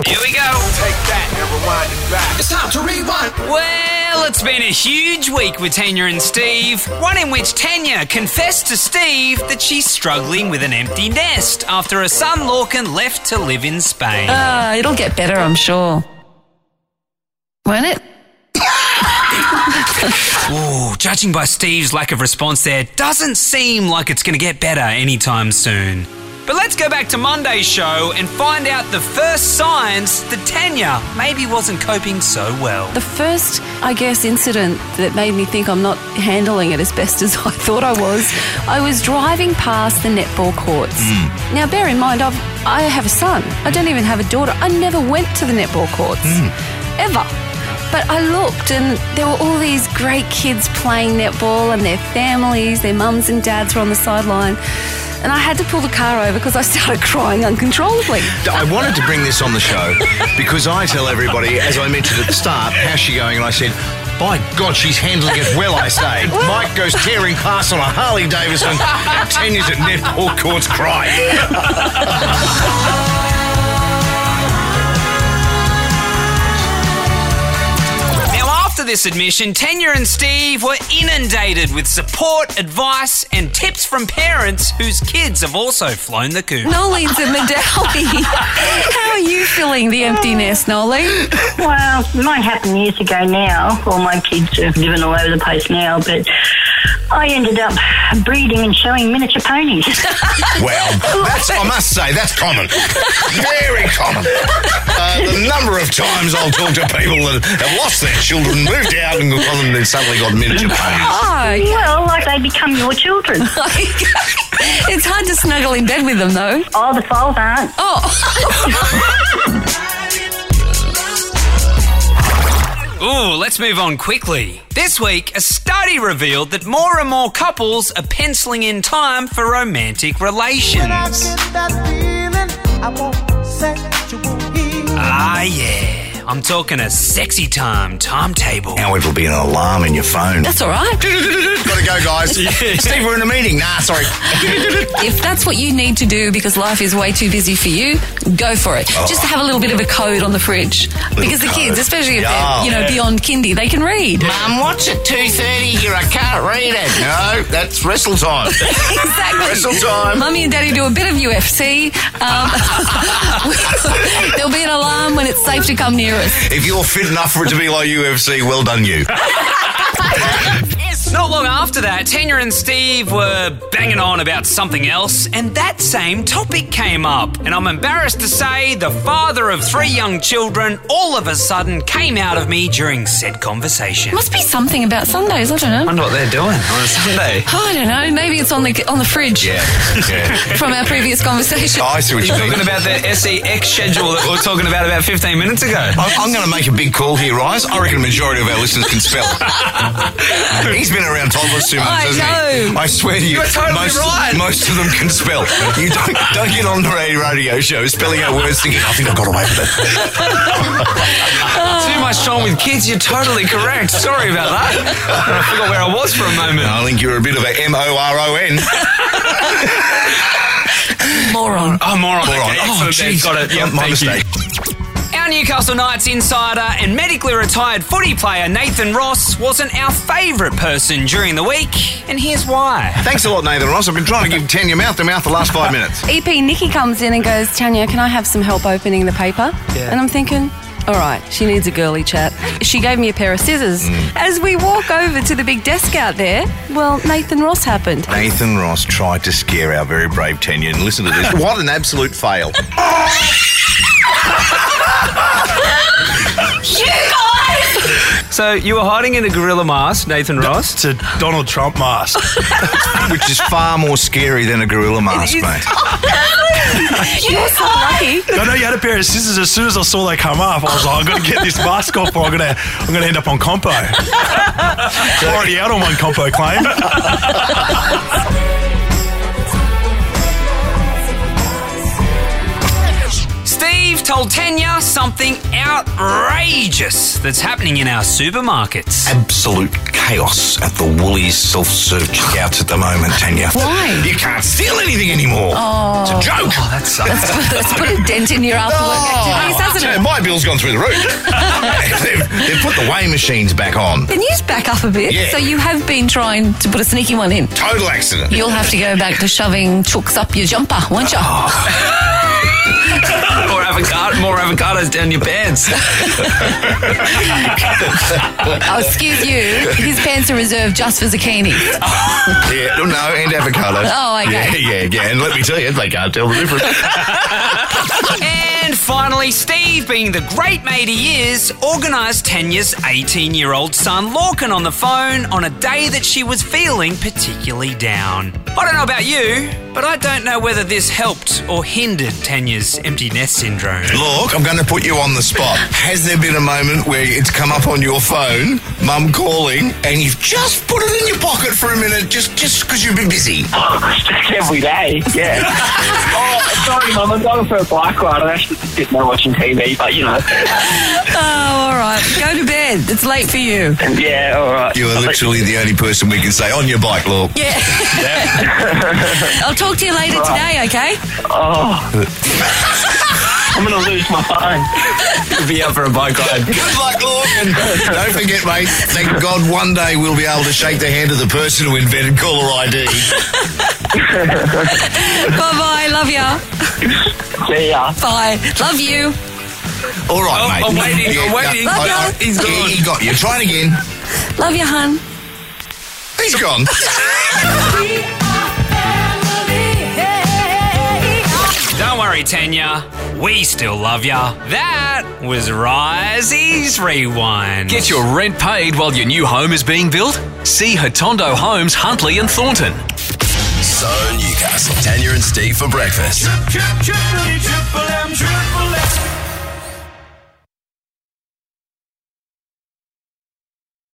Here we go. Take that and rewind it back. It's time to rewind. Well, it's been a huge week with Tanya and Steve. One in which Tanya confessed to Steve that she's struggling with an empty nest after her son Lorcan left to live in Spain. It'll get better, I'm sure. Won't it? Ooh, judging by Steve's lack of response there, doesn't seem like it's going to get better anytime soon. But let's go back to Monday's show and find out the first signs that Tanya maybe wasn't coping so well. The first, I guess, incident that made me think I'm not handling it as best as I thought I was driving past the netball courts. Now, bear in mind, I have a son. I don't even have a daughter. I never went to the netball courts. Ever. But I looked and there were all these great kids playing netball and their families, their mums and dads were on the sideline. And I had to pull the car over because I started crying uncontrollably. I wanted to bring this on the show because I tell everybody, as I mentioned at the start, how's she going? And I said, by God, she's handling it well, I say. Mike goes tearing past on a Harley Davidson. Tanya's at netball courts crying. After this admission, Tanya and Steve were inundated with support, advice and tips from parents whose kids have also flown the coop. Nolly's in Medelli. How are you filling the empty nest, Nolly? Well, mine happened years ago now. All my kids are living all over the place now, but I ended up breeding and showing miniature ponies. Well, I must say, that's common. Very common. The number of times I'll talk to people that have lost their children, moved out and then suddenly got miniature ponies. Oh, Well, like they become your children. it's hard to snuggle in bed with them, though. Oh, the foals aren't. Ooh, let's move on quickly. This week, a study revealed that more and more couples are penciling in time for romantic relations. Yeah. I'm talking a sexy timetable. Now it'll be an alarm in your phone. That's all right. Gotta go, guys. Steve, we're in a meeting. Nah, sorry. If that's what you need to do because life is way too busy for you, go for it. Just have a little bit of a code on the fridge. Because the kids, especially if they're beyond kindy, they can read. Mum, what's at 2:30 here? I can't read it. No, that's wrestle time. Exactly. Wrestle time. Mummy and Daddy do a bit of UFC. There'll be an alarm when it's safe to come near us. If you're fit enough for it to be like UFC, well done you. Not long after that, Tanya and Steve were banging on about something else, and that same topic came up. And I'm embarrassed to say the father of 3 young children all of a sudden came out of me during said conversation. Must be something about Sundays, I don't know. I wonder what they're doing on a Sunday. I don't know, maybe it's on the fridge. Yeah. From our previous conversation. I see what You're you mean. talking about the SEX schedule that we were talking about 15 minutes ago. I'm going to make a big call here, Rise. I reckon a majority of our listeners can spell. He's been around toddlers too much, hasn't he? I swear to you, You're totally right. Most of them can spell. You don't get on the radio show spelling out words thinking, I think I got away with it. Too much time with kids, you're totally correct. Sorry about that. I forgot where I was for a moment. I think you're a bit of a MORON. Moron. Oh, moron. Moron. Okay, Oh, excellent. geez. Got it. Yep, My thank you. mistake. Our Newcastle Knights insider and medically retired footy player Nathan Ross wasn't our favourite person during the week, and here's why. Thanks a lot, Nathan Ross. I've been trying to give Tanya mouth to mouth the last 5 minutes. EP Nikki comes in and goes, Tanya, can I have some help opening the paper? Yeah. And I'm thinking, all right, she needs a girly chat. She gave me a pair of scissors. As we walk over to the big desk out there, well, Nathan Ross happened. Nathan Ross tried to scare our very brave Tanya, and listen to this. What an absolute fail. So you were hiding in a gorilla mask, Nathan Ross? It's a Donald Trump mask. Which is far more scary than a gorilla mask, is. mate. You're so lucky. I know you had a pair of scissors. As soon as I saw they come up, I was like, I've got to get this mask off or I'm gonna end up on compo. I'm already out on one compo claim. Steve told Tanya something outrageous that's happening in our supermarkets. Absolute chaos at the Woolies self-serve checkouts at the moment, Tanya. Why? You can't steal anything anymore. It's a joke. Oh, that sucks. Let's put a dent in your after-work activities, hasn't it? bill's gone through the roof. They've put the weigh machines back on. Can you just back up a bit? Yeah. So you have been trying to put a sneaky one in. Total accident. You'll have to go back to shoving chooks up your jumper, won't you? More avocados down your pants. Oh, excuse you. His pants are reserved just for zucchini. Yeah, no, and avocado. Oh, okay. Yeah. And let me tell you, they can't tell the difference. And finally, Steve, being the great mate he is, organised Tanya's 18-year-old son Lorcan on the phone on a day that she was feeling particularly down. I don't know about you, but I don't know whether this helped or hindered Tanya's empty nest syndrome. Look, I'm going to put you on the spot. Has there been a moment where it's come up on your phone, mum calling, and you've just put it in your pocket for a minute just because you've been busy? Every day, yeah. Sorry, Mum, I'm going for a bike ride. I'm actually just sitting there watching TV, but, you know. Oh, all right. Go to bed. It's late for you. Yeah, all right. You are literally the only person we can say, on your bike, Lord. Yeah. I'll talk to you later today, okay? Oh. I'm going to lose my phone. You'll be out for a bike ride. Good luck, Lord. And don't forget, mate, thank God one day we'll be able to shake the hand of the person who invented caller ID. Bye-bye. Love ya. See ya. Bye. Love you. All right, mate. I'm waiting. Love ya. He's gone. Yeah, he got you. Try it again. Love you, hun. He's gone. Don't worry, Tanya. We still love ya. That was Risey's Rewind. Get your rent paid while your new home is being built? See Hotondo Homes, Huntley and Thornton. So Newcastle, Tanya and Steve for breakfast. Triple M, Triple M.